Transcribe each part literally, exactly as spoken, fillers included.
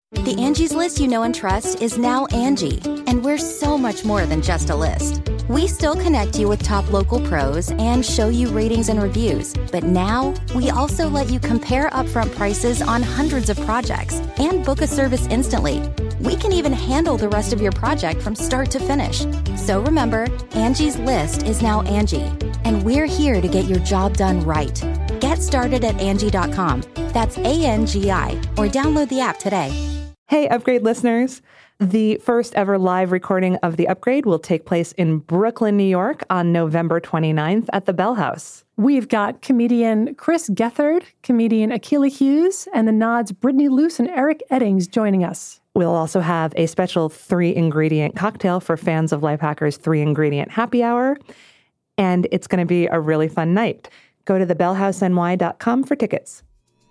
The Angie's List you know and trust is now Angie, and we're so much more than just a list. We still connect you with top local pros and show you ratings and reviews, but now we also let you compare upfront prices on hundreds of projects and book a service instantly. We can even handle the rest of your project from start to finish. So remember, Angie's List is now Angie, and we're here to get your job done right. Get started at Angie dot com. That's A N G I, or download the app today. Hey, Upgrade listeners. The first ever live recording of The Upgrade will take place in Brooklyn, New York on November twenty-ninth at the Bell House. We've got comedian Chris Gethard, comedian Akilah Hughes, and the Nods Brittany Luce and Eric Eddings joining us. We'll also have a special three-ingredient cocktail for fans of Lifehackers' three-ingredient happy hour, and it's going to be a really fun night. Go to the bell house n y dot com for tickets.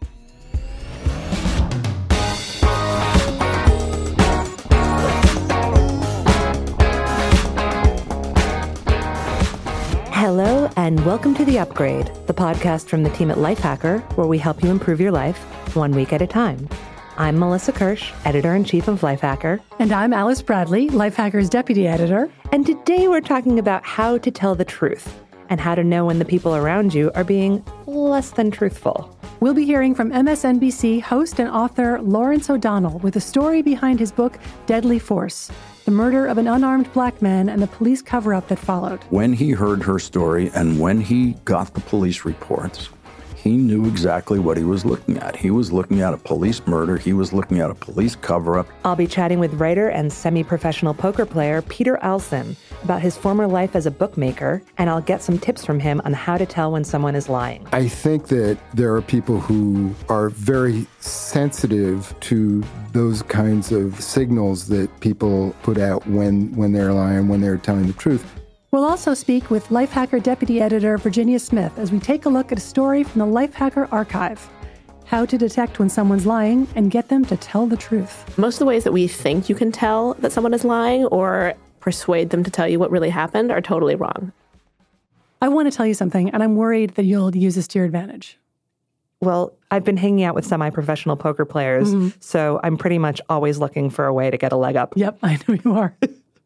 Hello, and welcome to The Upgrade, the podcast from the team at Lifehacker, where we help you improve your life one week at a time. I'm Melissa Kirsch, editor-in-chief of Lifehacker. And I'm Alice Bradley, Lifehacker's deputy editor. And today we're talking about how to tell the truth and how to know when the people around you are being less than truthful. We'll be hearing from M S N B C host and author Lawrence O'Donnell with the story behind his book, Deadly Force, the murder of an unarmed black man and the police cover-up that followed. When he heard her story and when he got the police reports, he knew exactly what he was looking at. He was looking at a police murder. He was looking at a police cover-up. I'll be chatting with writer and semi-professional poker player Peter Alston about his former life as a bookmaker, and I'll get some tips from him on how to tell when someone is lying. I think that there are people who are very sensitive to those kinds of signals that people put out when, when they're lying, when they're telling the truth. We'll also speak with Lifehacker Deputy Editor Virginia Smith as we take a look at a story from the Lifehacker Archive. How to detect when someone's lying and get them to tell the truth. Most of the ways that we think you can tell that someone is lying or persuade them to tell you what really happened are totally wrong. I want to tell you something, and I'm worried that you'll use this to your advantage. Well, I've been hanging out with semi-professional poker players, mm-hmm. so I'm pretty much always looking for a way to get a leg up. Yep, I know you are.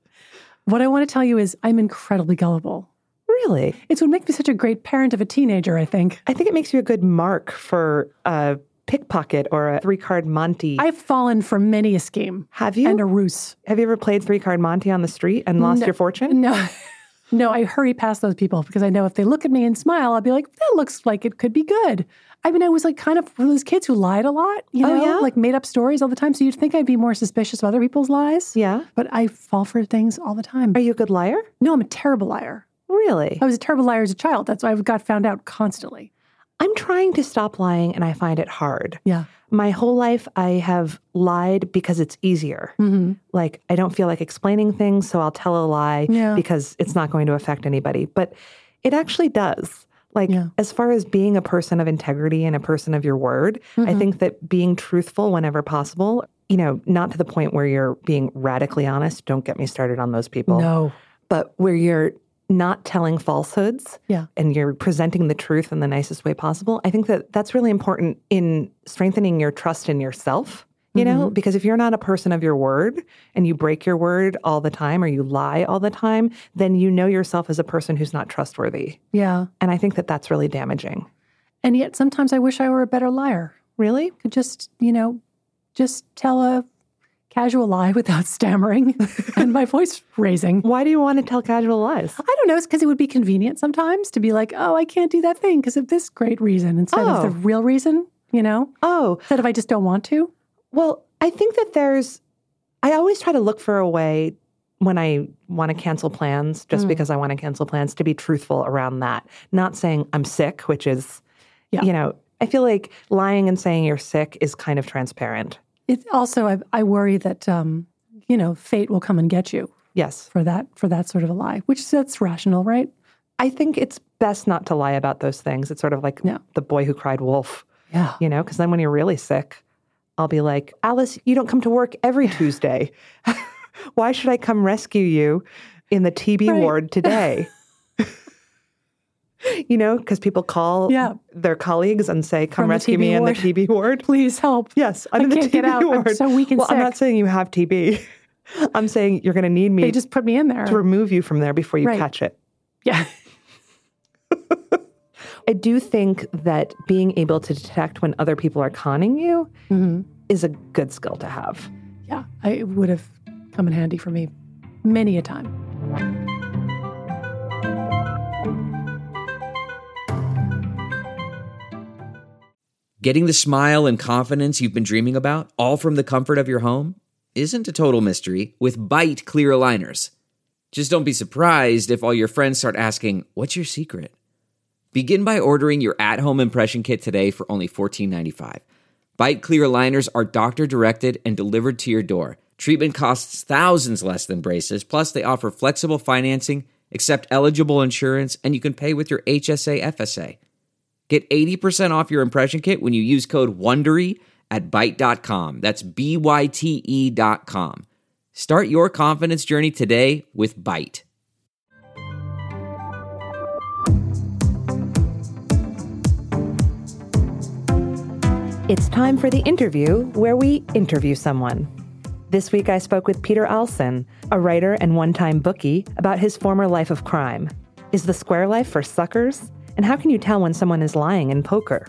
What I want to tell you is I'm incredibly gullible. Really? It's what makes me such a great parent of a teenager, I think. I think it makes you a good mark for a pickpocket or a three-card Monty. I've fallen for many a scheme. Have you? And a ruse. Have you ever played three-card Monty on the street and lost no, your fortune? No. No, I hurry past those people because I know if they look at me and smile, I'll be like, that looks like it could be good. I mean, I was like kind of one of those kids who lied a lot, you know, oh, yeah? like made up stories all the time. So you'd think I'd be more suspicious of other people's lies. Yeah. But I fall for things all the time. Are you a good liar? No, I'm a terrible liar. Really? I was a terrible liar as a child. That's why I got found out constantly. I'm trying to stop lying and I find it hard. Yeah. My whole life I have lied because it's easier. Mm-hmm. Like I don't feel like explaining things, so I'll tell a lie yeah. because it's not going to affect anybody. But it actually does. Like, yeah. as far as being a person of integrity and a person of your word, mm-hmm. I think that being truthful whenever possible, you know, not to the point where you're being radically honest. Don't get me started on those people. No. But where you're not telling falsehoods yeah. and you're presenting the truth in the nicest way possible. I think that that's really important in strengthening your trust in yourself. You know, mm-hmm. because if you're not a person of your word and you break your word all the time or you lie all the time, then you know yourself as a person who's not trustworthy. Yeah. And I think that that's really damaging. And yet sometimes I wish I were a better liar. Really? Could just, you know, just tell a casual lie without stammering and my voice raising. Why do you want to tell casual lies? I don't know. It's because it would be convenient sometimes to be like, oh, I can't do that thing because of this great reason instead oh. of the real reason, you know? Oh. Instead of I just don't want to. Well, I think that there's, I always try to look for a way when I want to cancel plans, just mm. because I want to cancel plans, to be truthful around that. Not saying I'm sick, which is, yeah. you know, I feel like lying and saying you're sick is kind of transparent. It also, I, I worry that, um, you know, fate will come and get you. Yes. For that, for that sort of a lie, which that's rational, right? I think it's best not to lie about those things. It's sort of like no. the boy who cried wolf. Yeah. You know, because then when you're really sick, I'll be like, Alice, you don't come to work every Tuesday. Why should I come rescue you in the T B right. ward today? You know, because people call Yeah. their colleagues and say, come From the rescue T B me in the ward. T B ward. Please help. Yes, I I'm in the can't T B get out. ward. I'm so weak and well, I'm sick. not saying you have T B. I'm saying you're going to need me They just put me in there. to remove you from there before you Right. catch it. Yeah. I do think that being able to detect when other people are conning you Mm-hmm. is a good skill to have. Yeah. I, it would have come in handy for me many a time. Getting the smile and confidence you've been dreaming about, all from the comfort of your home, isn't a total mystery with Byte clear aligners. Just don't be surprised if all your friends start asking, "What's your secret?" Begin by ordering your at-home impression kit today for only fourteen ninety-five. Byte clear aligners are doctor-directed and delivered to your door. Treatment costs thousands less than braces, plus they offer flexible financing, accept eligible insurance, and you can pay with your H S A F S A. Get eighty percent off your impression kit when you use code WONDERY at byte dot com. That's B Y T E dot com. Start your confidence journey today with Byte. It's time for the interview where we interview someone. This week I spoke with Peter Alsson, a writer and one-time bookie, about his former life of crime. Is the square life for suckers? And how can you tell when someone is lying in poker?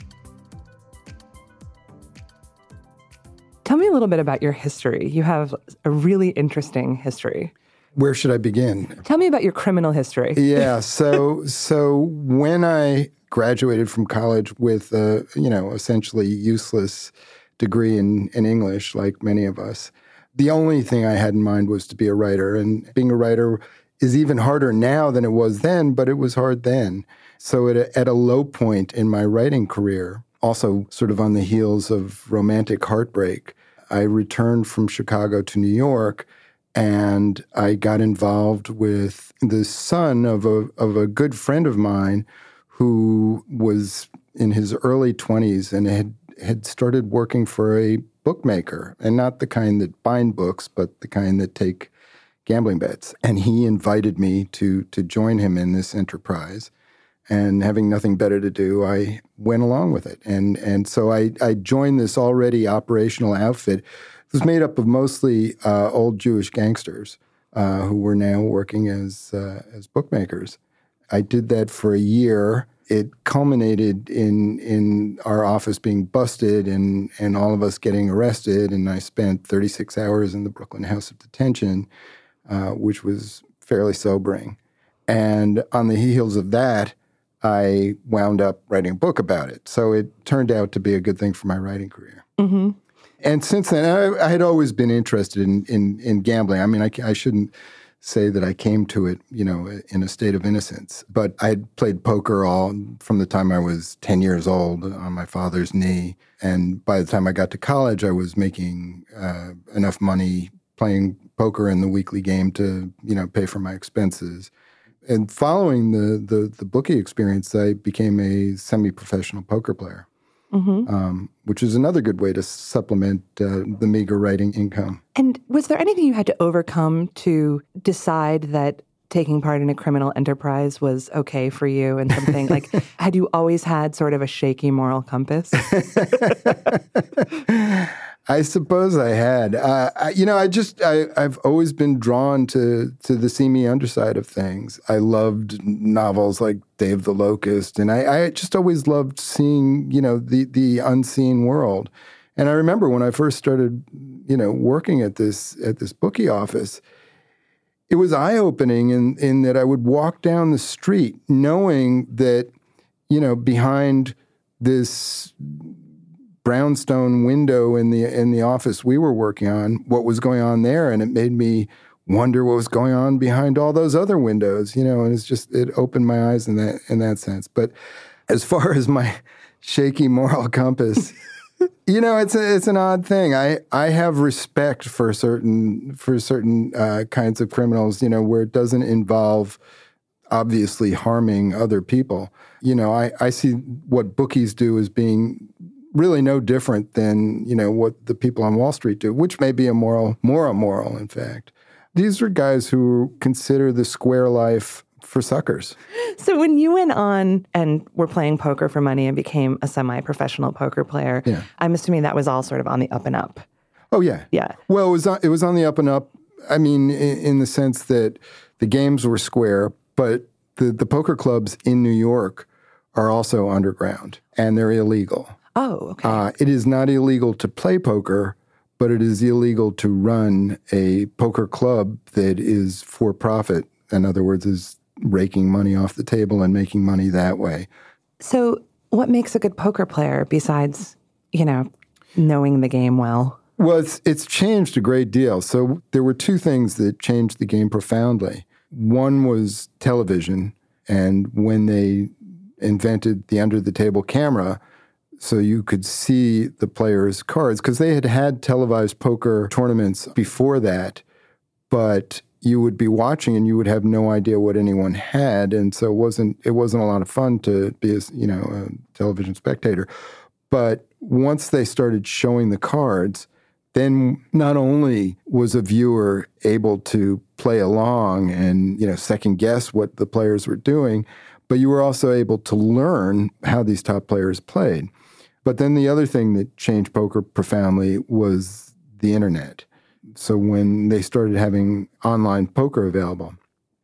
Tell me a little bit about your history. You have a really interesting history. Where should I begin? Tell me about your criminal history. Yeah, so so when I graduated from college with a, you know, essentially useless degree in, in English, like many of us, the only thing I had in mind was to be a writer. And being a writer is even harder now than it was then, but it was hard then. So at a, at a low point in my writing career, also sort of on the heels of romantic heartbreak, I returned from Chicago to New York, and I got involved with the son of a of a good friend of mine who was in his early twenties and had, had started working for a bookmaker, and not the kind that bind books, but the kind that take gambling bets. And he invited me to to join him in this enterprise. And having nothing better to do, I went along with it. And and so I, I joined this already operational outfit. It was made up of mostly uh, old Jewish gangsters uh, who were now working as uh, as bookmakers. I did that for a year. It culminated in in our office being busted and, and all of us getting arrested. And I spent thirty-six hours in the Brooklyn House of Detention, uh, which was fairly sobering. And on the heels of that, I wound up writing a book about it. So it turned out to be a good thing for my writing career. Mm-hmm. And since then, I, I had always been interested in, in, in gambling. I mean, I, I shouldn't say that I came to it, you know, in a state of innocence. But I had played poker all from the time I was ten years old on my father's knee. And by the time I got to college, I was making uh, enough money playing poker in the weekly game to, you know, pay for my expenses. And following the, the the bookie experience, I became a semi-professional poker player, mm-hmm. um, which is another good way to supplement uh, the meager writing income. And was there anything you had to overcome to decide that taking part in a criminal enterprise was okay for you and something like, had you always had sort of a shaky moral compass? I suppose I had. Uh, I, you know, I just, I, I've always been drawn to to the seamy underside of things. I loved novels like Dave the Locust, and I, I just always loved seeing, you know, the the unseen world. And I remember when I first started, you know, working at this at this bookie office, it was eye-opening in, in that I would walk down the street knowing that, you know, behind this brownstone window in the in the office we were working on, what was going on there, and it made me wonder what was going on behind all those other windows, you know, and it's just, it opened my eyes in that in that sense. But as far as my shaky moral compass, you know, it's a, it's an odd thing. I, I have respect for certain for certain uh, kinds of criminals, you know, where it doesn't involve obviously harming other people. You know, I, I see what bookies do as being really no different than, you know, what the people on Wall Street do, which may be immoral, more immoral, in fact. These are guys who consider the square life for suckers. So when you went on and were playing poker for money and became a semi-professional poker player, Yeah. I'm assuming that was all sort of on the up and up. Oh, yeah. Yeah. Well, it was on, it was on the up and up. I mean, in, in the sense that the games were square, but the, the poker clubs in New York are also underground, and they're illegal. Oh, okay. Uh, it is not illegal to play poker, but it is illegal to run a poker club that is for profit. In other words, is raking money off the table and making money that way. So what makes a good poker player besides, you know, knowing the game well? Well, it's, it's changed a great deal. So there were two things that changed the game profoundly. One was television, and when they invented the under-the-table camera, so you could see the players' cards, because they had had televised poker tournaments before that, but you would be watching and you would have no idea what anyone had, and so it wasn't it wasn't a lot of fun to be a, you know, a television spectator. But once they started showing the cards, then not only was a viewer able to play along and, you know, second guess what the players were doing, but you were also able to learn how these top players played. But then the other thing that changed poker profoundly was the internet. So when they started having online poker available,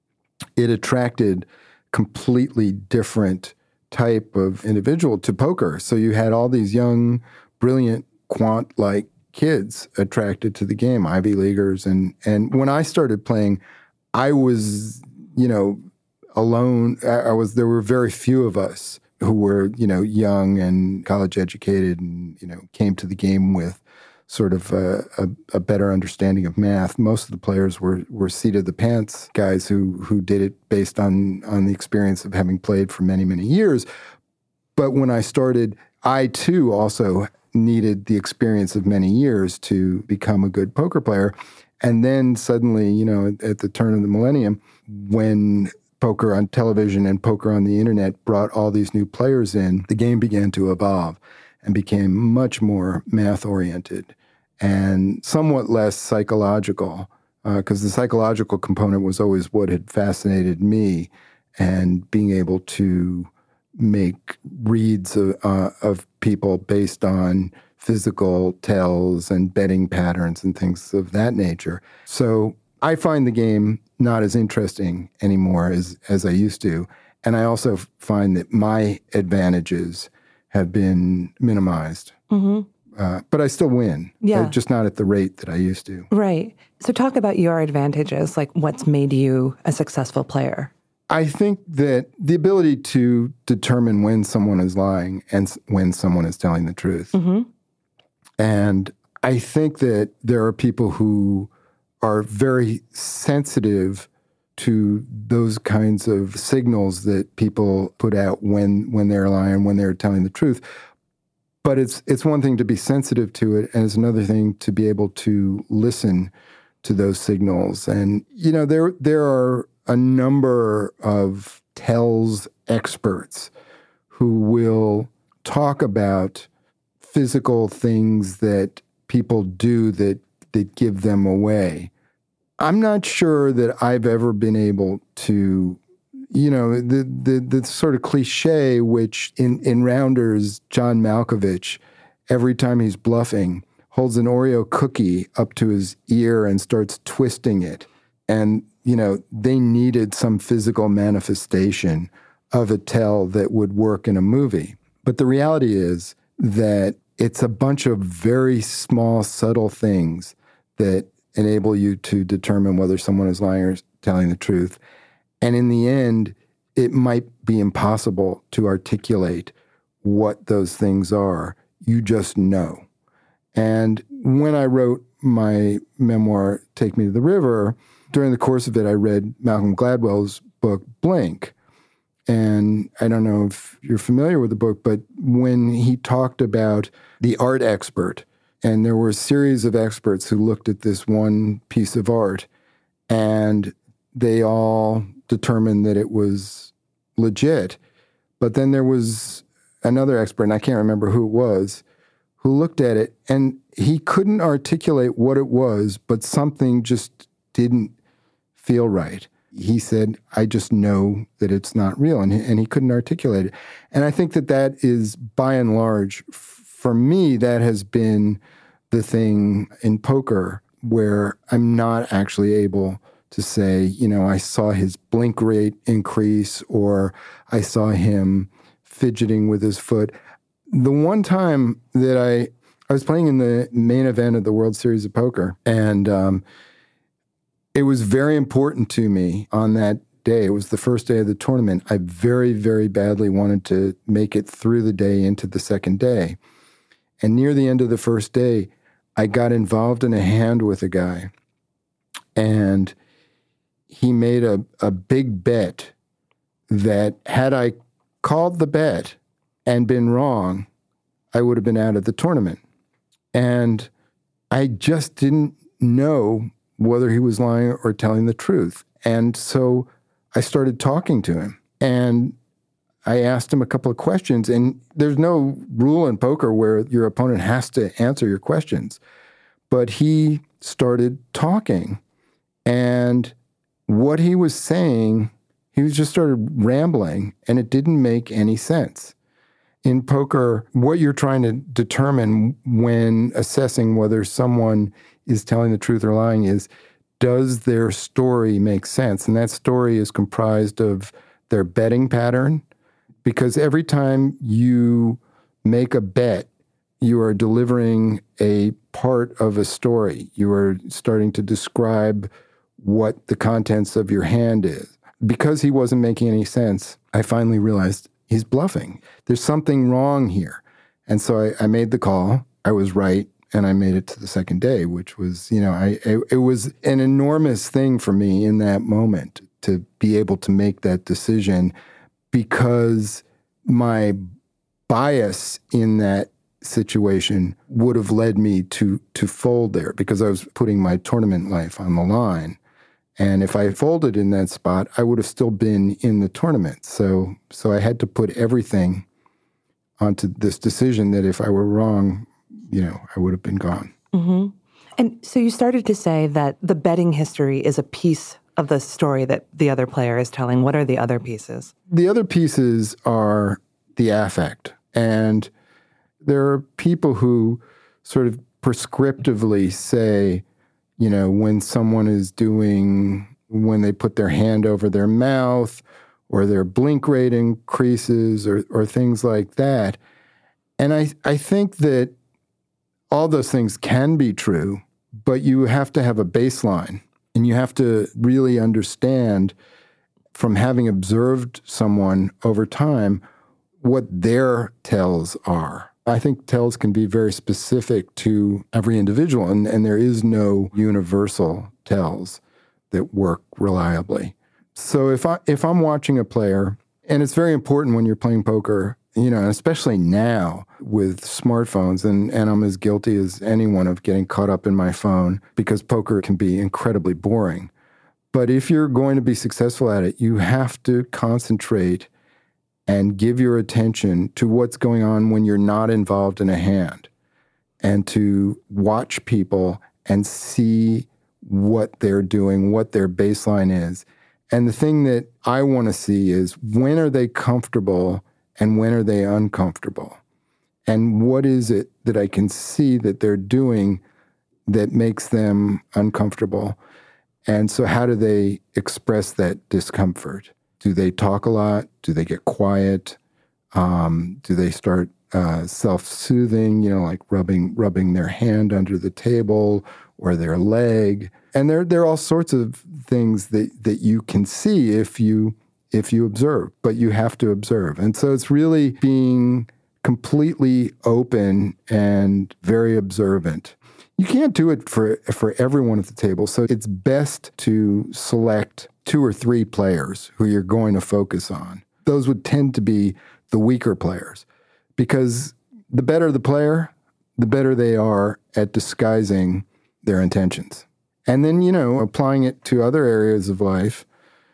it attracted completely different type of individual to poker. So you had all these young, brilliant, quant-like kids attracted to the game, Ivy Leaguers. And, and when I started playing, I was, you know, alone. I was, there were very few of us who were, you know, young and college educated and, you know, came to the game with sort of a, a, a better understanding of math. Most of the players were were seat of the pants guys who who did it based on on the experience of having played for many, many years. But when I started, I too also needed the experience of many years to become a good poker player. And then suddenly, you know, at, at the turn of the millennium, when poker on television and poker on the internet brought all these new players in, the game began to evolve and became much more math-oriented and somewhat less psychological, because uh, the psychological component was always what had fascinated me, and being able to make reads of, uh, of people based on physical tells and betting patterns and things of that nature. So I find the game not as interesting anymore as, as I used to. And I also find that my advantages have been minimized. Mm-hmm. Uh, but I still win, yeah. uh, just not at the rate that I used to. Right. So talk about your advantages, like what's made you a successful player. I think that the ability to determine when someone is lying and when someone is telling the truth. Mm-hmm. And I think that there are people who are very sensitive to those kinds of signals that people put out when when they're lying, when they're telling the truth. But it's it's one thing to be sensitive to it, and it's another thing to be able to listen to those signals. And, you know, there there are a number of tells experts who will talk about physical things that people do that that give them away. I'm not sure that I've ever been able to, you know, the the, the sort of cliche, which in, in Rounders, John Malkovich, every time he's bluffing, holds an Oreo cookie up to his ear and starts twisting it. And, you know, they needed some physical manifestation of a tell that would work in a movie. But the reality is that it's a bunch of very small, subtle things that enable you to determine whether someone is lying or telling the truth. And in the end, it might be impossible to articulate what those things are. You just know. And when I wrote my memoir, Take Me to the River, during the course of it, I read Malcolm Gladwell's book, Blink. And I don't know if you're familiar with the book, but when he talked about the art expert, and there were a series of experts who looked at this one piece of art, and they all determined that it was legit. But then there was another expert, and I can't remember who it was, who looked at it, and he couldn't articulate what it was, but something just didn't feel right. He said, I just know that it's not real. And he, and he couldn't articulate it. And I think that that is, by and large, f- for me, that has been the thing in poker where I'm not actually able to say, you know, I saw his blink rate increase or I saw him fidgeting with his foot. The one time that I, I was playing in the main event of the World Series of Poker, and um, it was very important to me on that day. It was the first day of the tournament. I very, very badly wanted to make it through the day into the second day. And near the end of the first day, I got involved in a hand with a guy, and he made a, a big bet that had I called the bet and been wrong, I would have been out of the tournament. And I just didn't know whether he was lying or telling the truth. And so I started talking to him, and I asked him a couple of questions. And there's no rule in poker where your opponent has to answer your questions. But he started talking, and what he was saying, he was just started rambling, and it didn't make any sense. In poker, what you're trying to determine when assessing whether someone is telling the truth or lying is, does their story make sense? And that story is comprised of their betting pattern, because every time you make a bet, you are delivering a part of a story. You are starting to describe what the contents of your hand is. Because he wasn't making any sense, I finally realized he's bluffing. There's something wrong here. And so I, I made the call. I was right, and I made it to the second day, which was, you know, I it, it was an enormous thing for me in that moment to be able to make that decision, because my bias in that situation would have led me to to fold there, because I was putting my tournament life on the line. And if I folded in that spot, I would have still been in the tournament. So so I had to put everything onto this decision that if I were wrong, you know, I would have been gone. Mm-hmm. And so you started to say that the betting history is a piece of the story that the other player is telling. What are the other pieces? The other pieces are the affect. And there are people who sort of prescriptively say, you know, when someone is doing, when they put their hand over their mouth or their blink rate increases or, or things like that. And I, I think that all those things can be true, but you have to have a baseline, and you have to really understand from having observed someone over time what their tells are. I think tells can be very specific to every individual, and, and there is no universal tells that work reliably. So if I if I'm watching a player, and it's very important when you're playing poker, you know, especially now with smartphones, and, and I'm as guilty as anyone of getting caught up in my phone because poker can be incredibly boring. But if you're going to be successful at it, you have to concentrate and give your attention to what's going on when you're not involved in a hand, and to watch people and see what they're doing, what their baseline is. And the thing that I want to see is, when are they comfortable and when are they uncomfortable? And what is it that I can see that they're doing that makes them uncomfortable? And so how do they express that discomfort? Do they talk a lot? Do they get quiet? Um, do they start uh, self-soothing, you know, like rubbing rubbing their hand under the table or their leg? And there there are all sorts of things that, that you can see if you if you observe, but you have to observe. And so it's really being completely open and very observant. You can't do it for for everyone at the table, so it's best to select two or three players who you're going to focus on. Those would tend to be the weaker players, because the better the player, the better they are at disguising their intentions. And then, you know, applying it to other areas of life.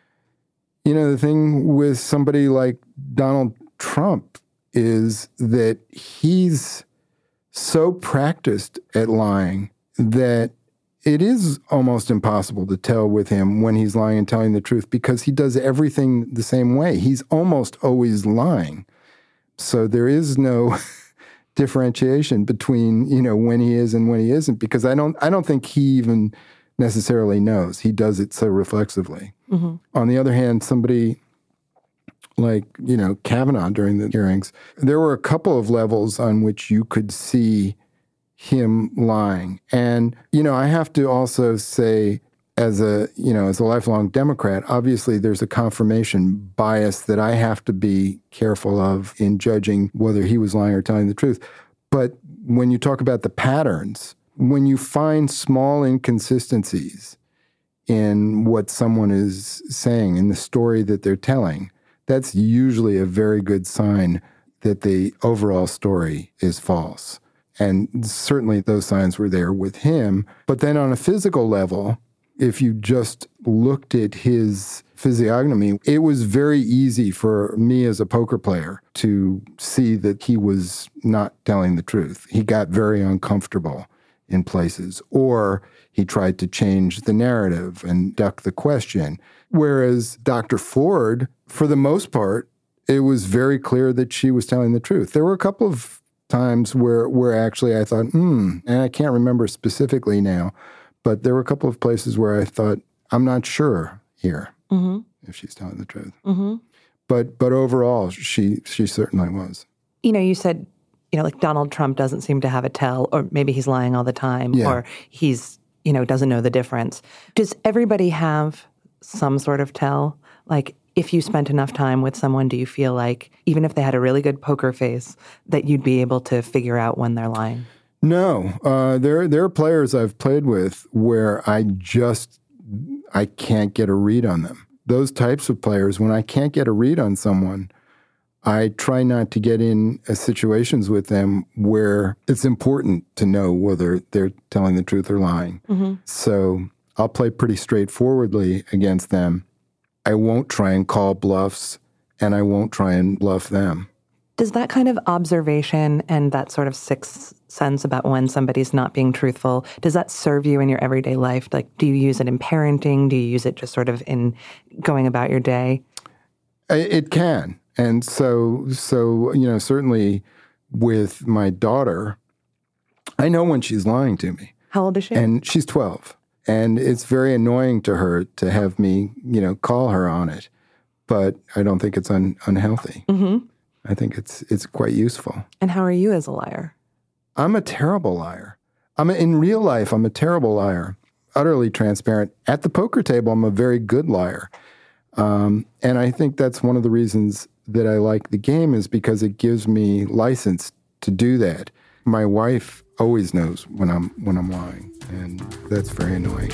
You know, the thing with somebody like Donald Trump is that he's so practiced at lying that it is almost impossible to tell with him when he's lying and telling the truth because he does everything the same way. He's almost always lying. So there is no differentiation between, you know, when he is and when he isn't, because I don't I don't think he even necessarily knows. He does it so reflexively. Mm-hmm. On the other hand, somebody like, you know, Kavanaugh during the hearings, there were a couple of levels on which you could see him lying. And, you know, I have to also say, as a, you know, as a lifelong Democrat, obviously there's a confirmation bias that I have to be careful of in judging whether he was lying or telling the truth. But when you talk about the patterns, when you find small inconsistencies in what someone is saying, in the story that they're telling, that's usually a very good sign that the overall story is false. And certainly those signs were there with him. But then on a physical level, if you just looked at his physiognomy, it was very easy for me as a poker player to see that he was not telling the truth. He got very uncomfortable in places, or he tried to change the narrative and duck the question. Whereas Doctor Ford, for the most part, it was very clear that she was telling the truth. There were a couple of times where where actually I thought, hmm, and I can't remember specifically now, but there were a couple of places where I thought, I'm not sure here mm-hmm. if she's telling the truth. Mm-hmm. But but overall, she she certainly was. You know, you said, you know, like Donald Trump doesn't seem to have a tell, or maybe he's lying all the time, yeah. or he's, you know, doesn't know the difference. Does everybody have some sort of tell? Like, if you spent enough time with someone, do you feel like, even if they had a really good poker face, that you'd be able to figure out when they're lying? No. Uh, there, there are players I've played with where I just, I can't get a read on them. Those types of players, when I can't get a read on someone, I try not to get in uh, situations with them where it's important to know whether they're telling the truth or lying. Mm-hmm. So I'll play pretty straightforwardly against them. I won't try and call bluffs, and I won't try and bluff them. Does that kind of observation and that sort of sixth sense about when somebody's not being truthful, does that serve you in your everyday life? Like, do you use it in parenting? Do you use it just sort of in going about your day? It can. And so, so you know, certainly with my daughter, I know when she's lying to me. How old is she? And she's twelve. And it's very annoying to her to have me, you know, call her on it. But I don't think it's un- unhealthy. Mm-hmm. I think it's it's quite useful. And how are you as a liar? I'm a terrible liar. I'm a, in real life, I'm a terrible liar, utterly transparent. At the poker table, I'm a very good liar. Um, and I think that's one of the reasons that I like the game, is because it gives me license to do that. My wife always knows when I'm when I'm lying, and that's very annoying.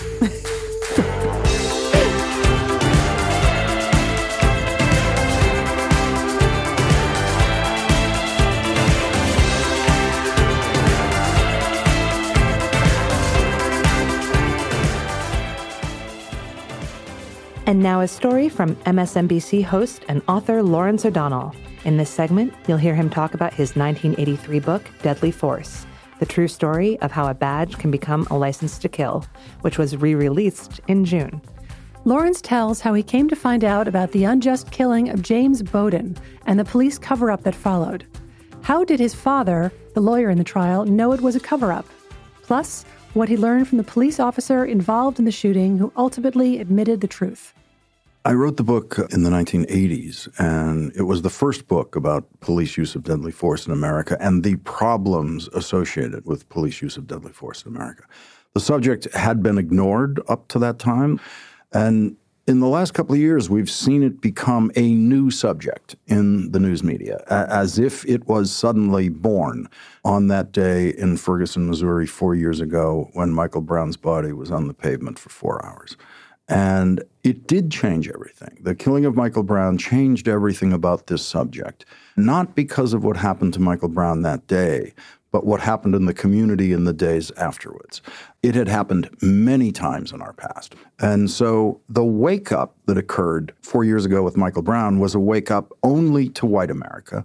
And now a story from M S N B C host and author Lawrence O'Donnell. In this segment, you'll hear him talk about his nineteen eighty-three book, Deadly Force, the true story of how a badge can become a license to kill, which was re-released in June. Lawrence tells how he came to find out about the unjust killing of James Bowden and the police cover-up that followed. How did his father, the lawyer in the trial, know it was a cover-up? Plus, what he learned from the police officer involved in the shooting who ultimately admitted the truth. I wrote the book in the nineteen eighties, and it was the first book about police use of deadly force in America and the problems associated with police use of deadly force in America. The subject had been ignored up to that time, and in the last couple of years, we've seen it become a new subject in the news media, as if it was suddenly born on that day in Ferguson, Missouri, four years ago, when Michael Brown's body was on the pavement for four hours. And it did change everything. The killing of Michael Brown changed everything about this subject, not because of what happened to Michael Brown that day, but what happened in the community in the days afterwards. It had happened many times in our past. And so the wake-up that occurred four years ago with Michael Brown was a wake-up only to white America,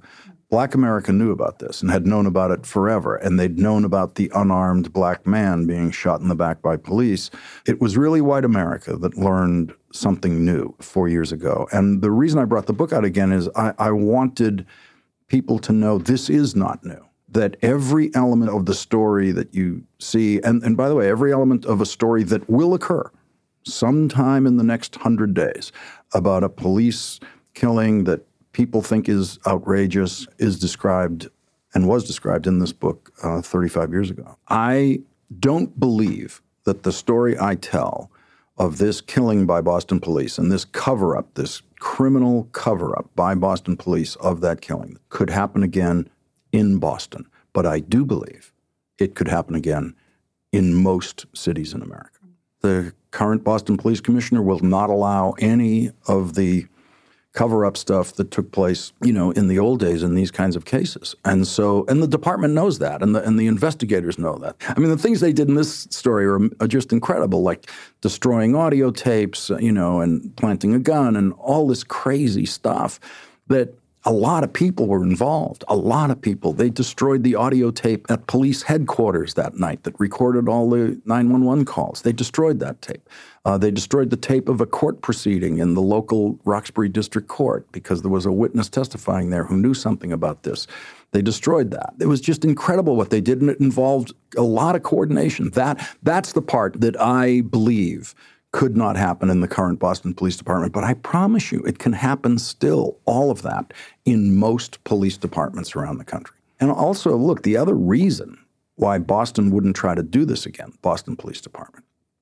Black America knew about this and had known about it forever, and they'd known about the unarmed black man being shot in the back by police. It was really white America that learned something new four years ago. And the reason I brought the book out again is I, I wanted people to know this is not new, that every element of the story that you see, and, and by the way, every element of a story that will occur sometime in the next hundred days about a police killing that people think is outrageous, is described and was described in this book uh, thirty-five years ago. I don't believe that the story I tell of this killing by Boston police and this cover-up, this criminal cover-up by Boston police of that killing could happen again in Boston. But I do believe it could happen again in most cities in America. The current Boston Police Commissioner will not allow any of the cover-up stuff that took place, you know, in the old days in these kinds of cases. And so, and the department knows that, and the and the investigators know that. I mean, the things they did in this story are, are just incredible, like destroying audio tapes, you know, and planting a gun and all this crazy stuff that a lot of people were involved, a lot of people. They destroyed the audio tape at police headquarters that night that recorded all the nine one one calls. They destroyed that tape. Uh, they destroyed the tape of a court proceeding in the local Roxbury District Court because there was a witness testifying there who knew something about this. They destroyed that. It was just incredible what they did, and it involved a lot of coordination. That That's the part that I believe could not happen in the current Boston Police Department. But I promise you, it can happen still, all of that, in most police departments around the country. And also, look, the other reason why Boston wouldn't try to do this again, Boston Police Department,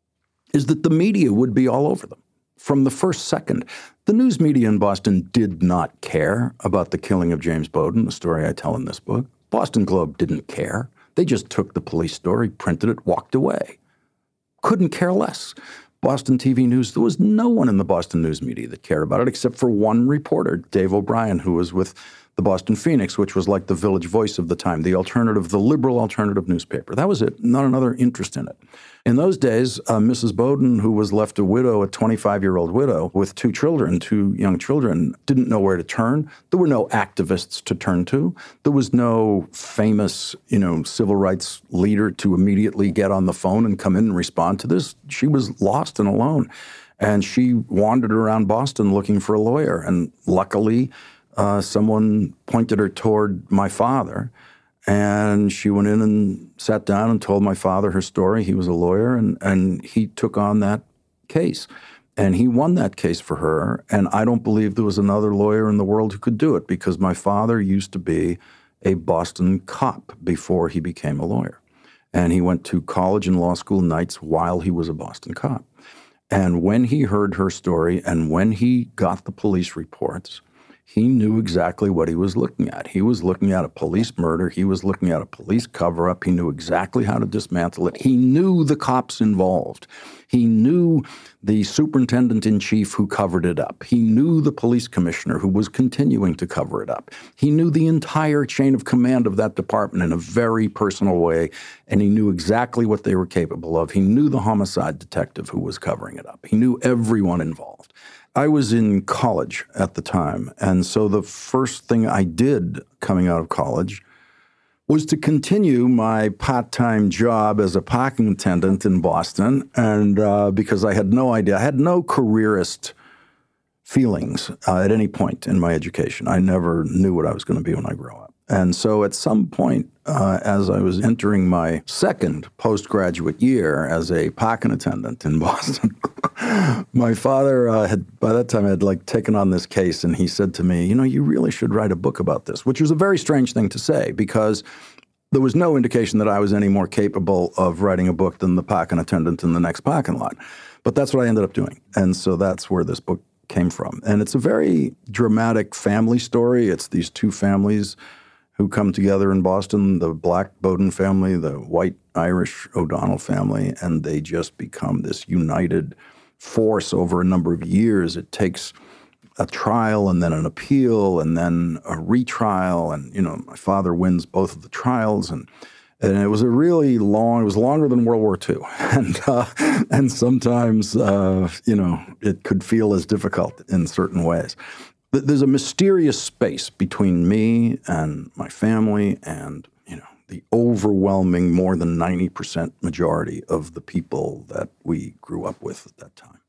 is that the media would be all over them. From the first second, the news media in Boston did not care about the killing of James Bowden, the story I tell in this book. Boston Globe didn't care. They just took the police story, printed it, walked away. Couldn't care less. Boston T V News, there was no one in the Boston news media that cared about it except for one reporter, Dave O'Brien, who was with the Boston Phoenix, which was like the Village Voice of the time, the alternative, the liberal alternative newspaper. That was it, not another interest in it. In those days, uh, Missus Bowden, who was left a widow, a twenty-five-year-old widow with two children, two young children, didn't know where to turn. There were no activists to turn to. There was no famous, you know, civil rights leader to immediately get on the phone and come in and respond to this. She was lost and alone. And she wandered around Boston looking for a lawyer. And luckily, Uh, someone pointed her toward my father, and she went in and sat down and told my father her story. He was a lawyer, and, and he took on that case. And he won that case for her, and I don't believe there was another lawyer in the world who could do it because my father used to be a Boston cop before he became a lawyer. And he went to college and law school nights while he was a Boston cop. And when he heard her story and when he got the police reports, he knew exactly what he was looking at. He was looking at a police murder. He was looking at a police cover-up. He knew exactly how to dismantle it. He knew the cops involved. He knew the superintendent-in-chief who covered it up. He knew the police commissioner who was continuing to cover it up. He knew the entire chain of command of that department in a very personal way, and he knew exactly what they were capable of. He knew the homicide detective who was covering it up. He knew everyone involved. I was in college at the time, and so the first thing I did coming out of college was to continue my part-time job as a parking attendant in Boston, and uh, because I had no idea, I had no careerist feelings uh, at any point in my education. I never knew what I was going to be when I grow up. And so at some point, uh, as I was entering my second postgraduate year as a parking attendant in Boston, my father uh, had, by that time, had like taken on this case, and he said to me, you know, you really should write a book about this, which was a very strange thing to say because there was no indication that I was any more capable of writing a book than the parking attendant in the next parking lot. But that's what I ended up doing. And so that's where this book came from. And it's a very dramatic family story. It's these two families who come together in Boston, the black Bowden family, the white Irish O'Donnell family, and they just become this united force over a number of years. It takes a trial and then an appeal and then a retrial. And, you know, my father wins both of the trials. And and it was a really long, it was longer than World War Two. And, uh, and sometimes, uh, you know, it could feel as difficult in certain ways. There's a mysterious space between me and my family and, you know, the overwhelming more than ninety percent majority of the people that we grew up with at that time.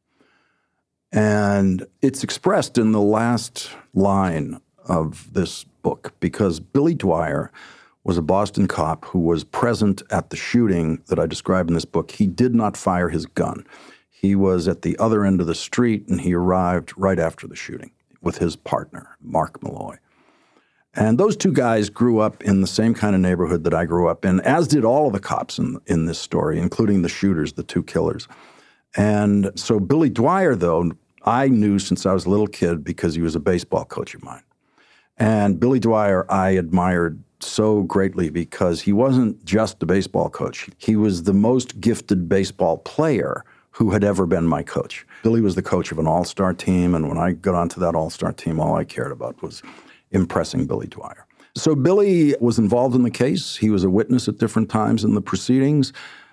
And it's expressed in the last line of this book because Billy Dwyer was a Boston cop who was present at the shooting that I described in this book. He did not fire his gun. He was at the other end of the street, and he arrived right after the shooting with his partner, Mark Malloy. And those two guys grew up in the same kind of neighborhood that I grew up in, as did all of the cops in, in this story, including the shooters, the two killers. And so Billy Dwyer, though, I knew since I was a little kid because he was a baseball coach of mine. And Billy Dwyer I admired so greatly because he wasn't just a baseball coach. He was the most gifted baseball player who had ever been my coach. Billy was the coach of an all-star team, and when I got onto that all-star team, all I cared about was impressing Billy Dwyer. So Billy was involved in the case. He was a witness at different times in the proceedings.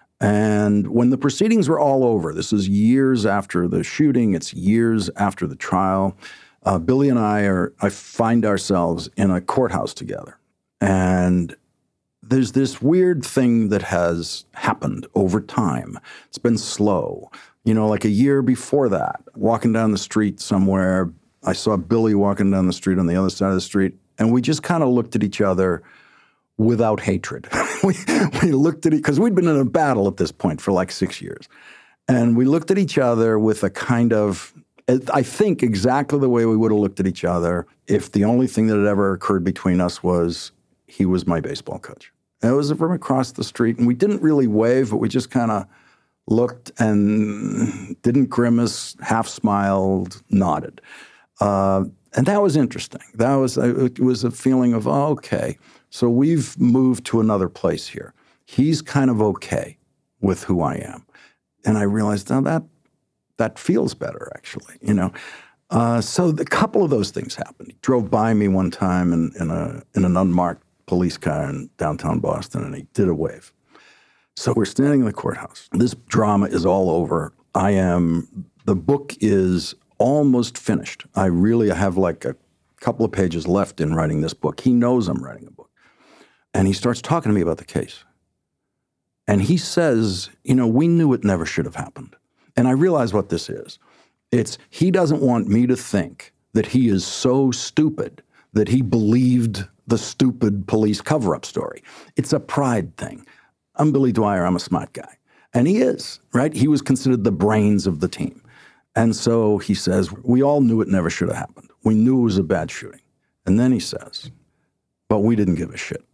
And when the proceedings were all over, this is years after the shooting, it's years after the trial, uh, Billy and I are, I find ourselves in a courthouse together. And there's this weird thing that has happened over time. It's been slow. You know, like a year before that, walking down the street somewhere, I saw Billy walking down the street on the other side of the street, and we just kind of looked at each other without hatred. we, we looked at it, because we'd been in a battle at this point for like six years. And we looked at each other with a kind of, I think, exactly the way we would have looked at each other if the only thing that had ever occurred between us was he was my baseball coach. And it was from across the street, and we didn't really wave, but we just kind of looked and didn't grimace, half smiled, nodded. Uh, and that was interesting. That was, it was a feeling of, oh, okay, so we've moved to another place here. He's kind of okay with who I am. And I realized, now that that feels better, actually, you know. Uh, so a couple of those things happened. He drove by me one time in, in, a, in an unmarked police car in downtown Boston, and he did a wave. So we're standing in the courthouse. This drama is all over. I am, the book is almost finished. I really have like a couple of pages left in writing this book. He knows I'm writing a book. And he starts talking to me about the case. And he says, you know, we knew it never should have happened. And I realize what this is. It's, he doesn't want me to think that he is so stupid that he believed the stupid police cover-up story. It's a pride thing. I'm Billy Dwyer, I'm a smart guy. And he is, right? He was considered the brains of the team. And so he says, we all knew it never should have happened. We knew it was a bad shooting. And then he says, but we didn't give a shit.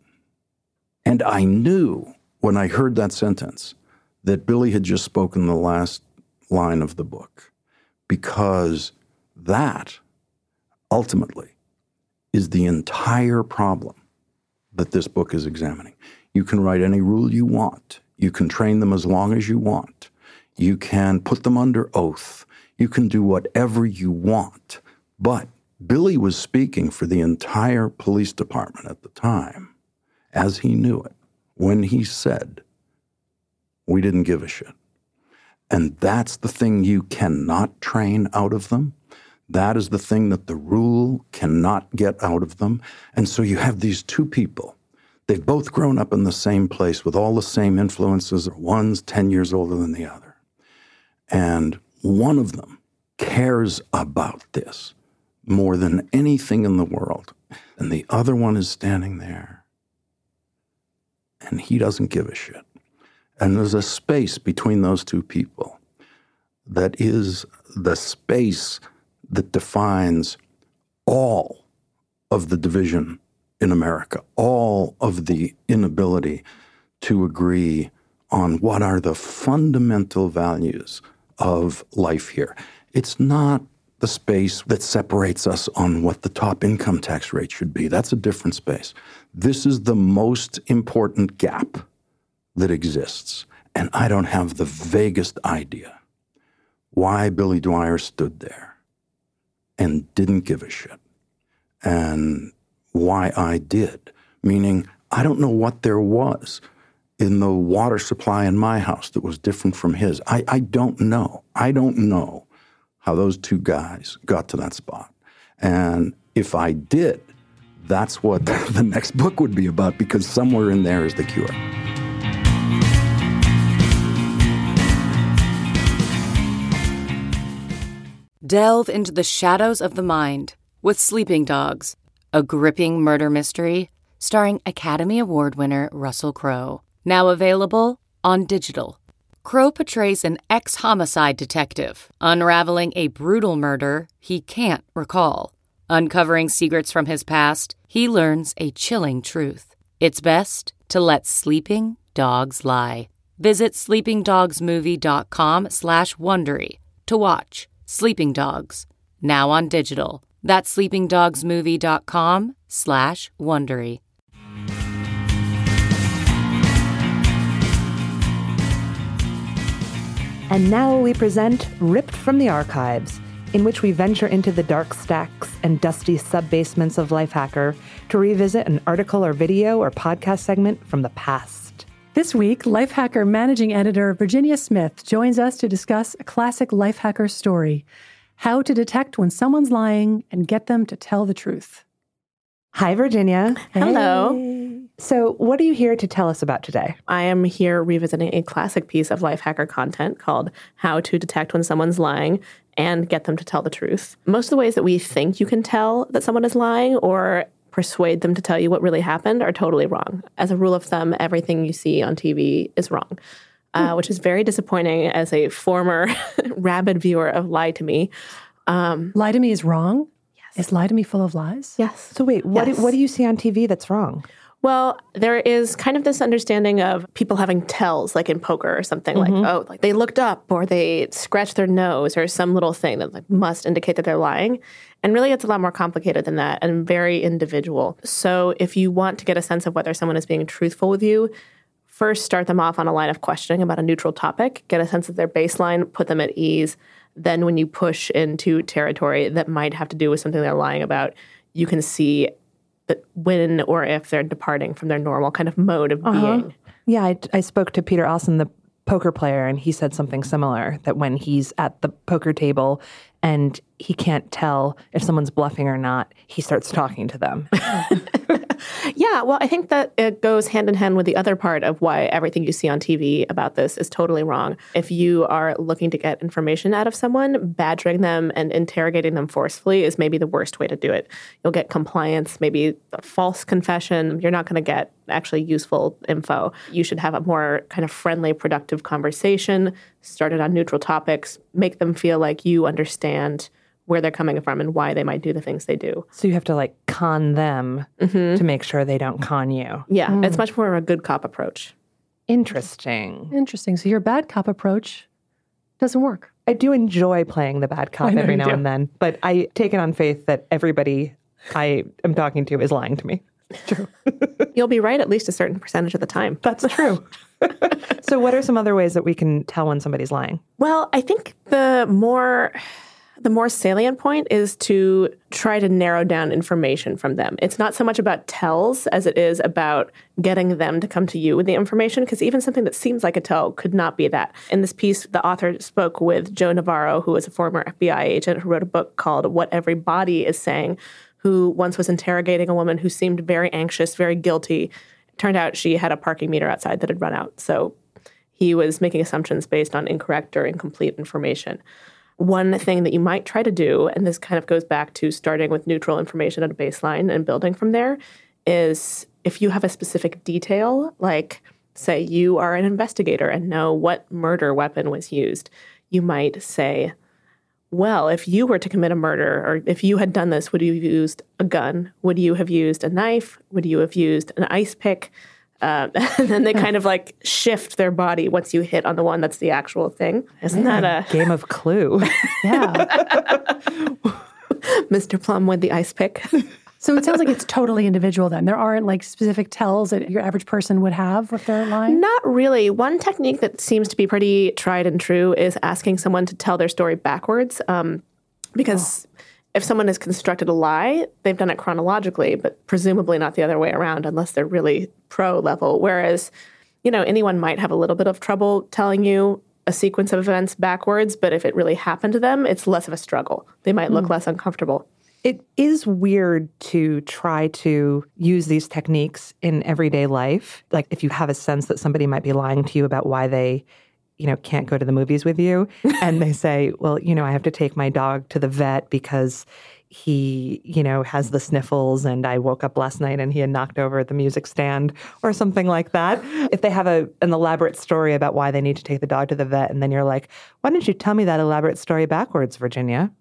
And I knew when I heard that sentence that Billy had just spoken the last line of the book, because that ultimately is the entire problem that this book is examining. You can write any rule you want. You can train them as long as you want. You can put them under oath. You can do whatever you want. But Billy was speaking for the entire police department at the time, as he knew it, when he said, we didn't give a shit. And that's the thing you cannot train out of them. That is the thing that the rule cannot get out of them. And so you have these two people. They've both grown up in the same place with all the same influences. One's ten years older than the other. And one of them cares about this more than anything in the world. And the other one is standing there, and he doesn't give a shit. And there's a space between those two people that is the space that defines all of the division in America, all of the inability to agree on what are the fundamental values of life here. It's not the space that separates us on what the top income tax rate should be. That's a different space. This is the most important gap that exists. And I don't have the vaguest idea why Billy Dwyer stood there and didn't give a shit. And why I did, meaning I don't know what there was in the water supply in my house that was different from his. I, I don't know. I don't know how those two guys got to that spot. And if I did, that's what the next book would be about, because somewhere in there is the cure. Delve into the shadows of the mind with Sleeping Dogs, a gripping murder mystery starring Academy Award winner Russell Crowe. Now available on digital. Crowe portrays an ex-homicide detective unraveling a brutal murder he can't recall. Uncovering secrets from his past, he learns a chilling truth. It's best to let sleeping dogs lie. Visit sleepingdogsmovie.com slash Wondery to watch Sleeping Dogs, now on digital. That's sleepingdogsmovie.com slash Wondery. And now we present Ripped from the Archives, in which we venture into the dark stacks and dusty sub-basements of Lifehacker to revisit an article or video or podcast segment from the past. This week, Lifehacker managing editor Virginia Smith joins us to discuss a classic Lifehacker story, how to detect when someone's lying and get them to tell the truth. Hi, Virginia. Hello. Hey. So what are you here to tell us about today? I am here revisiting a classic piece of Lifehacker content called How to Detect When Someone's Lying and Get Them to Tell the Truth. Most of the ways that we think you can tell that someone is lying or persuade them to tell you what really happened are totally wrong. As a rule of thumb, everything you see on T V is wrong, uh, which is very disappointing as a former rabid viewer of Lie to Me. Um, Lie to Me is wrong? Yes. Is Lie to Me full of lies? Yes. So wait, what, Yes. do, what do you see on T V that's wrong? Well, there is kind of this understanding of people having tells, like in poker or something, Mm-hmm. like, oh, like they looked up or they scratched their nose or some little thing that like must indicate that they're lying. And really, it's a lot more complicated than that and very individual. So if you want to get a sense of whether someone is being truthful with you, first start them off on a line of questioning about a neutral topic, get a sense of their baseline, put them at ease. Then when you push into territory that might have to do with something they're lying about, you can see that when or if they're departing from their normal kind of mode of Uh-huh. being. Yeah, I, I spoke to Peter Alson, the poker player, and he said something similar, that when he's at the poker table and he can't tell if someone's bluffing or not, he starts talking to them. Yeah, well, I think that it goes hand in hand with the other part of why everything you see on T V about this is totally wrong. If you are looking to get information out of someone, badgering them and interrogating them forcefully is maybe the worst way to do it. You'll get compliance, maybe a false confession. You're not going to get actually useful info. You should have a more kind of friendly, productive conversation, started on neutral topics, make them feel like you understand where they're coming from and why they might do the things they do. So you have to like con them Mm-hmm. to make sure they don't con you. Yeah, it's much more of a good cop approach. Interesting. Interesting. So your bad cop approach doesn't work. I do enjoy playing the bad cop I know every you now do. and then, but I take it on faith that everybody I am talking to is lying to me. True. You'll be right at least a certain percentage of the time. That's true. So what are some other ways that we can tell when somebody's lying? Well, I think the more the more salient point is to try to narrow down information from them. It's not so much about tells as it is about getting them to come to you with the information, because even something that seems like a tell could not be that. In this piece, the author spoke with Joe Navarro, who is a former F B I agent who wrote a book called What Every Body is Saying, who once was interrogating a woman who seemed very anxious, very guilty. It turned out she had a parking meter outside that had run out. So he was making assumptions based on incorrect or incomplete information. One thing that you might try to do, and this kind of goes back to starting with neutral information at a baseline and building from there, is if you have a specific detail, like say you are an investigator and know what murder weapon was used, you might say, well, if you were to commit a murder, or if you had done this, would you have used a gun? Would you have used a knife? Would you have used an ice pick? Uh, and then they kind of like shift their body once you hit on the one that's the actual thing. Isn't that a Game of Clue? Yeah. Mister Plum with the ice pick? So it sounds like it's totally individual then. There aren't like specific tells that your average person would have if they're lying? Not really. One technique that seems to be pretty tried and true is asking someone to tell their story backwards. Um, because oh. if someone has constructed a lie, they've done it chronologically, but presumably not the other way around unless they're really pro level. Whereas, you know, anyone might have a little bit of trouble telling you a sequence of events backwards, but if it really happened to them, it's less of a struggle. They might look mm. less uncomfortable. It is weird to try to use these techniques in everyday life. Like if you have a sense that somebody might be lying to you about why they, you know, can't go to the movies with you. And they say, well, you know, I have to take my dog to the vet because he, you know, has the sniffles and I woke up last night and he had knocked over the music stand or something like that. If they have a, an elaborate story about why they need to take the dog to the vet and then you're like, why didn't you tell me that elaborate story backwards, Virginia?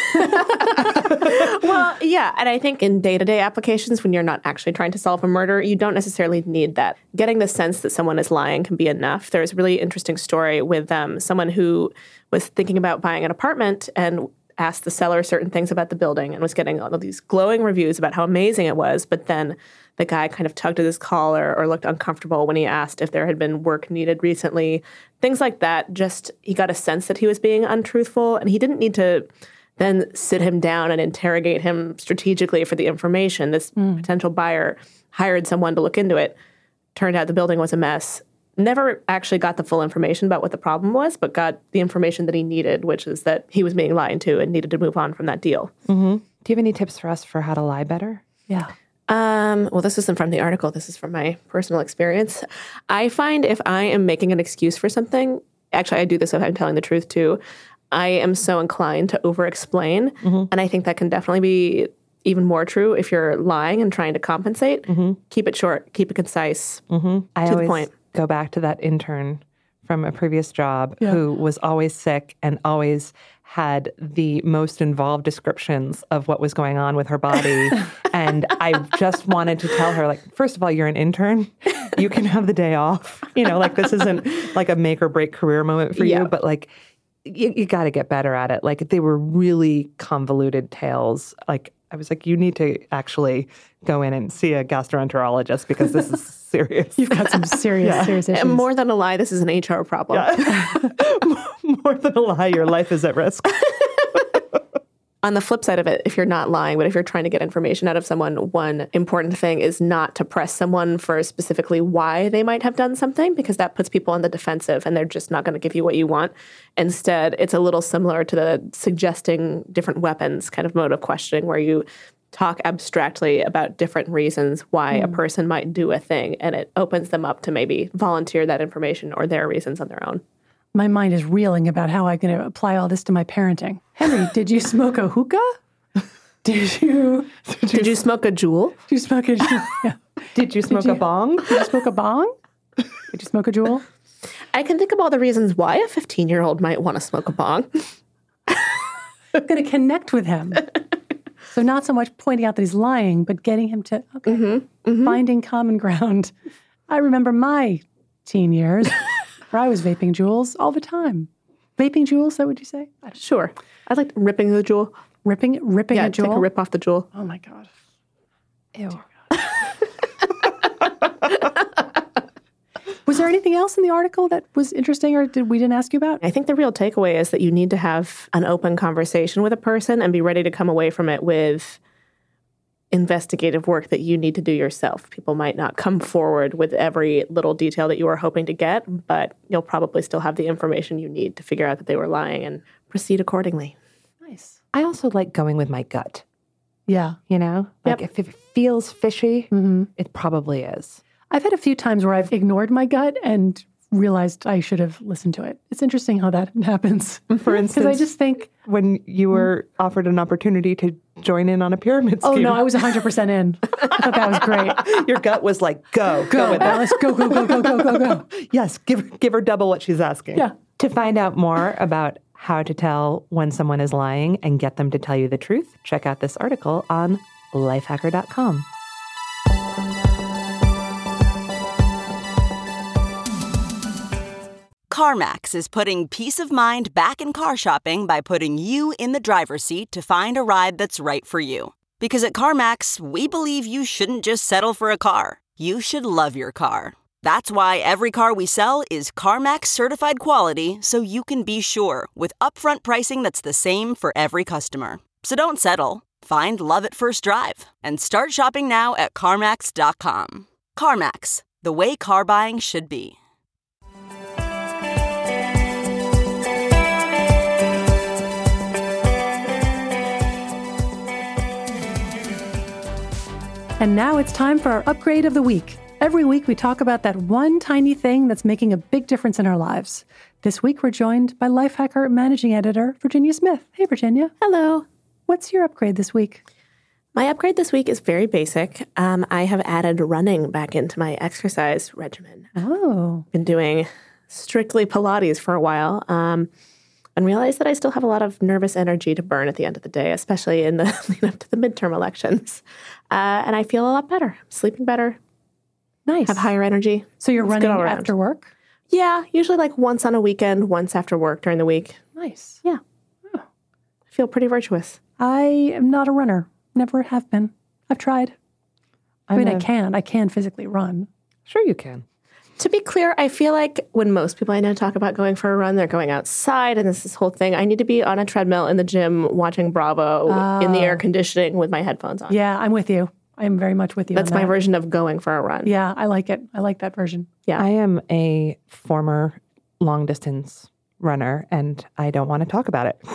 Well, yeah. And I think in day-to-day applications, when you're not actually trying to solve a murder, you don't necessarily need that. Getting the sense that someone is lying can be enough. There's a really interesting story with um, someone who was thinking about buying an apartment and asked the seller certain things about the building and was getting all of these glowing reviews about how amazing it was. But then the guy kind of tugged at his collar or looked uncomfortable when he asked if there had been work needed recently. Things like that. Just he got a sense that he was being untruthful, and he didn't need to then sit him down and interrogate him strategically for the information. This mm. potential buyer hired someone to look into it. Turned out the building was a mess. Never actually got the full information about what the problem was, but got the information that he needed, which is that he was being lied to and needed to move on from that deal. Mm-hmm. Do you have any tips for us for how to lie better? Yeah. Um, well, this isn't from the article. This is from my personal experience. I find if I am making an excuse for something, actually I do this if I'm telling the truth too, I am so inclined to over-explain. Mm-hmm. And I think that can definitely be even more true if you're lying and trying to compensate. Mm-hmm. Keep it short. Keep it concise. Mm-hmm. I to always the point. Go back to that intern from a previous job yeah. who was always sick and always had the most involved descriptions of what was going on with her body. And I just wanted to tell her, like, first of all, you're an intern. You can have the day off. You know, like this isn't like a make or break career moment for yeah. you, but like, you, you got to get better at it. Like they were really convoluted tales. Like I was like, you need to actually go in and see a gastroenterologist because this is serious. You've got some serious, yeah. serious issues. And more than a lie, this is an H R problem. Yeah. More than a lie, your life is at risk. On the flip side of it, if you're not lying, but if you're trying to get information out of someone, one important thing is not to press someone for specifically why they might have done something, because that puts people on the defensive and they're just not going to give you what you want. Instead, it's a little similar to the suggesting different weapons kind of mode of questioning, where you talk abstractly about different reasons why mm. a person might do a thing, and it opens them up to maybe volunteer that information or their reasons on their own. My mind is reeling about how I'm going to apply all this to my parenting. Henry, did you smoke a hookah? Did you? Did, did you smoke a Juul? Did you smoke a Juul? Yeah. Did you smoke did you, a bong? Did you smoke a bong? Did you smoke a Juul? I can think of all the reasons why a fifteen-year-old might want to smoke a bong. I'm going to connect with him. So not so much pointing out that he's lying, but getting him to, okay, mm-hmm, mm-hmm. finding common ground. I remember my teen years where I was vaping Juuls all the time. Vaping Juuls, is that what you say? Sure. I like ripping the Juul. Ripping ripping yeah, a Juul? take a rip off the Juul. Oh, my God. Ew. Was there anything else in the article that was interesting or did we didn't ask you about? I think the real takeaway is that you need to have an open conversation with a person and be ready to come away from it with investigative work that you need to do yourself. People might not come forward with every little detail that you were hoping to get, but you'll probably still have the information you need to figure out that they were lying and proceed accordingly. Nice. I also like going with my gut. Yeah. You know? Like Yep. if it feels fishy, Mm-hmm. it probably is. I've had a few times where I've ignored my gut and realized I should have listened to it. It's interesting how that happens. For instance, Because I just think, when you were offered an opportunity to join in on a pyramid scheme. oh no, I was one hundred percent in. I thought that was great. Your gut was like, go, go, Go, with Alice, go, go, go, go, go, go, go. it. Yes, give, give her double what she's asking. Yeah. To find out more about how to tell when someone is lying and get them to tell you the truth, check out this article on lifehacker dot com. CarMax is putting peace of mind back in car shopping by putting you in the driver's seat to find a ride that's right for you. Because at CarMax, we believe you shouldn't just settle for a car. You should love your car. That's why every car we sell is CarMax certified quality, so you can be sure with upfront pricing that's the same for every customer. So don't settle. Find love at first drive and start shopping now at CarMax dot com. CarMax, the way car buying should be. And now it's time for our upgrade of the week. Every week we talk about that one tiny thing that's making a big difference in our lives. This week we're joined by Lifehacker Managing Editor Virginia Smith. Hey, Virginia. Hello. What's your upgrade this week? My upgrade this week is very basic. Um, I have added running back into my exercise regimen. Oh. Been doing strictly Pilates for a while. Um, and realized that I still have a lot of nervous energy to burn at the end of the day, especially in the lead up to the midterm elections. Uh, and I feel a lot better, sleeping better. Nice. Have higher energy. So you're It's running good all around. after work? Yeah, usually like once on a weekend, once after work during the week. Nice. Yeah. Oh. I feel pretty virtuous. I am not a runner. Never have been. I've tried. I mean, I'm I a- can. I can physically run. Sure you can. To be clear, I feel like when most people I know talk about going for a run, they're going outside and this this whole thing. I need to be on a treadmill in the gym watching Bravo in the air conditioning with my headphones on. Yeah, I'm with you. I'm very much with you. That's on my that. version of going for a run. Yeah, I like it. I like that version. Yeah. I am a former long distance runner and I don't want to talk about it.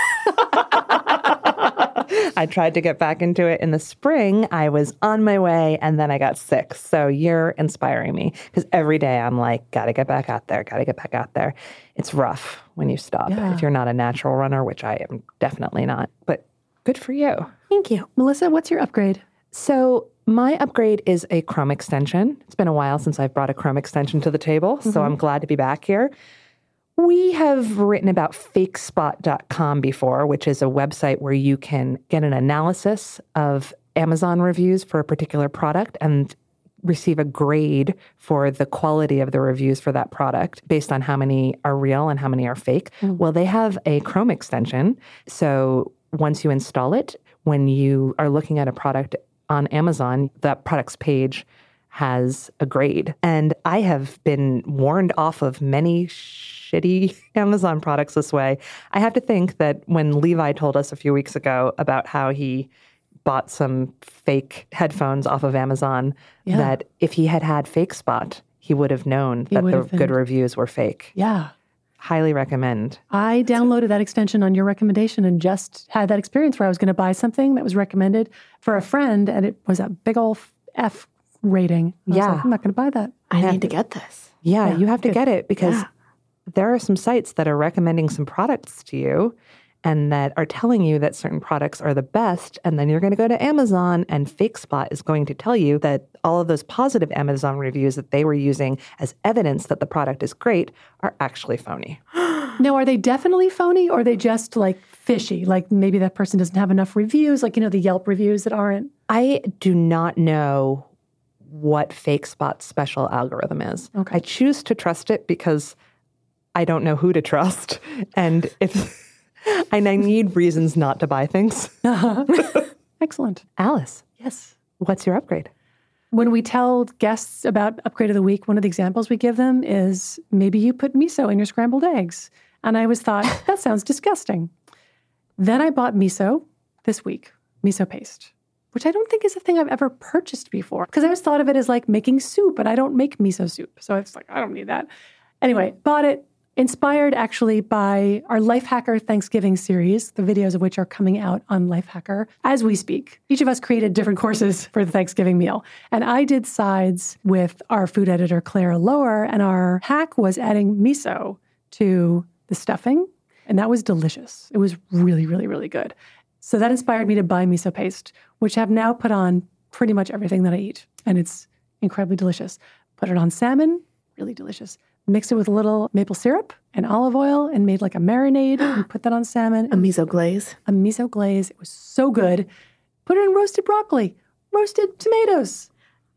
I tried to get back into it in the spring. I was on my way and then I got sick. So you're inspiring me because every day I'm like, got to get back out there, got to get back out there. It's rough when you stop Yeah. if you're not a natural runner, which I am definitely not, but good for you. Thank you. Melissa, what's your upgrade? So my upgrade is a Chrome extension. It's been a while since I've brought a Chrome extension to the table, so I'm glad to be back here. We have written about fake spot dot com before, which is a website where you can get an analysis of Amazon reviews for a particular product and receive a grade for the quality of the reviews for that product based on how many are real and how many are fake. Well, they have a Chrome extension. So once you install it, when you are looking at a product on Amazon, that product's page has a grade. And I have been warned off of many shitty Amazon products this way. I have to think that when Levi told us a few weeks ago about how he bought some fake headphones off of Amazon, Yeah. that if he had had Fake Spot, he would have known He that would the have been- good reviews were fake. Yeah. Highly recommend. I downloaded that extension on your recommendation and just had that experience where I was going to buy something that was recommended for a friend and it was a big old F rating. I was Yeah. like, I'm not going to buy that. I need to get this. Yeah, Yeah, you have to good. get it because Yeah. there are some sites that are recommending some products to you and that are telling you that certain products are the best. And then you're going to go to Amazon and Fake Spot is going to tell you that all of those positive Amazon reviews that they were using as evidence that the product is great are actually phony. No, are they definitely phony or are they just like fishy? Like maybe that person doesn't have enough reviews, like, you know, the Yelp reviews that aren't. I do not know what Fake Spot's special algorithm is. Okay. I choose to trust it because I don't know who to trust. And if and I need reasons not to buy things. Excellent. Alice, Yes. what's your upgrade? When we tell guests about Upgrade of the Week, one of the examples we give them is maybe you put miso in your scrambled eggs. And I always thought, that sounds disgusting. Then I bought miso this week, miso paste, which I don't think is a thing I've ever purchased before. Because I always thought of it as like making soup, and I don't make miso soup. So it's like, I don't need that. Anyway, bought it, inspired actually by our Lifehacker Thanksgiving series, the videos of which are coming out on Lifehacker as we speak. Each of us created different courses for the Thanksgiving meal. And I did sides with our food editor, Clara Lower, and our hack was adding miso to the stuffing. And that was delicious. It was really, really, really good. So that inspired me to buy miso paste, which I've now put on pretty much everything that I eat. And it's incredibly delicious. Put it on salmon, really delicious. Mix it with a little maple syrup and olive oil and made like a marinade and put that on salmon. A miso glaze. A miso glaze. It was so good. Put it in roasted broccoli, roasted tomatoes.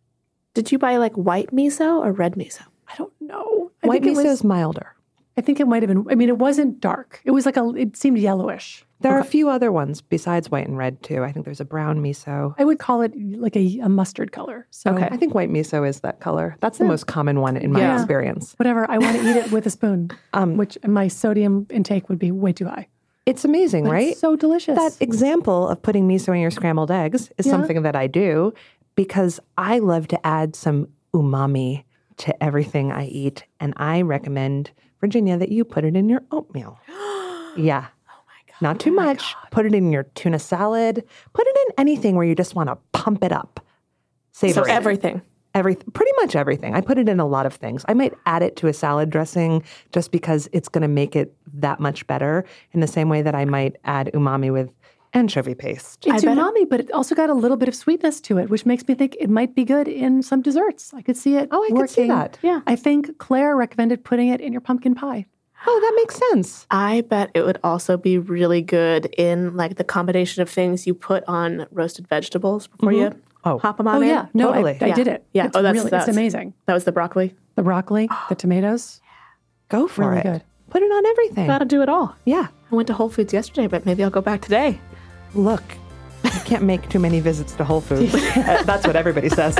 Did you buy like white miso or red miso? I don't know. I White think it miso was- is milder. I think it might have been, I mean, it wasn't dark. It was like a, it seemed yellowish. There are a few other ones besides white and red too. I think there's a brown miso. I would call it like a, a mustard color. So I think white miso is that color. That's the most common one in my Yeah. experience. whatever, I want to eat it with a spoon, um, which my sodium intake would be way too high. It's amazing, But right? It's so delicious. That example of putting miso in your scrambled eggs is Yeah. something that I do because I love to add some umami to everything I eat. And I recommend, Virginia, that you put it in your oatmeal. Yeah. Oh my God. Not too much. Put it in your tuna salad. Put it in anything where you just want to pump it up. savory. So everything. Every, pretty much everything. I put it in a lot of things. I might add it to a salad dressing just because it's going to make it that much better, in the same way that I might add umami with anchovy paste. It's umami, but it also got a little bit of sweetness to it, which makes me think it might be good in some desserts. I could see it Oh, I working. could see that. Yeah. I think Claire recommended putting it in your pumpkin pie. Oh, that makes sense. I bet it would also be really good in like the combination of things you put on roasted vegetables before Mm-hmm. you oh. pop them on Oh, in. yeah. No, Totally. I, I Yeah. did it. Yeah. It's Oh, that's- really, that's- it's amazing. That was the broccoli. The broccoli, the tomatoes. Go for Really it. good. Put it on everything. Got to do it all. Yeah. I went to Whole Foods yesterday, but maybe I'll go back today. Look, you can't make too many visits to Whole Foods. That's what everybody says.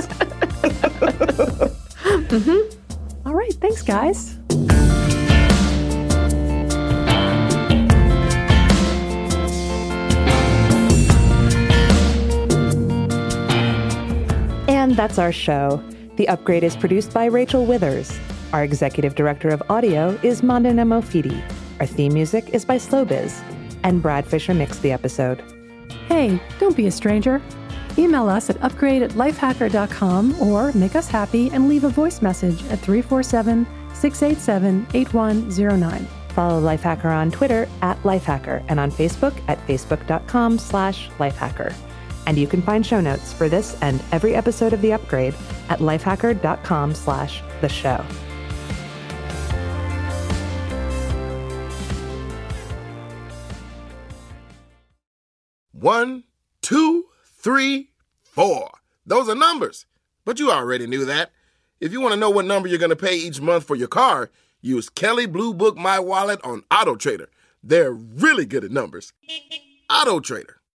mm-hmm. All right. Thanks, guys. And that's our show. The Upgrade is produced by Rachel Withers. Our executive director of audio is Mandana Mofidi. Our theme music is by Slowbiz. And Brad Fisher mixed the episode. Hey, don't be a stranger. Email us at upgrade at lifehacker dot com or make us happy and leave a voice message at three four seven, six eight seven, eight one zero nine. Follow Lifehacker on Twitter at Lifehacker and on Facebook at facebook.com slash Lifehacker. And you can find show notes for this and every episode of The Upgrade at lifehacker.com slash the show. One, two, three, four. Those are numbers. But you already knew that. If you want to know what number you're going to pay each month for your car, use Kelley Blue Book My Wallet on AutoTrader. They're really good at numbers. AutoTrader.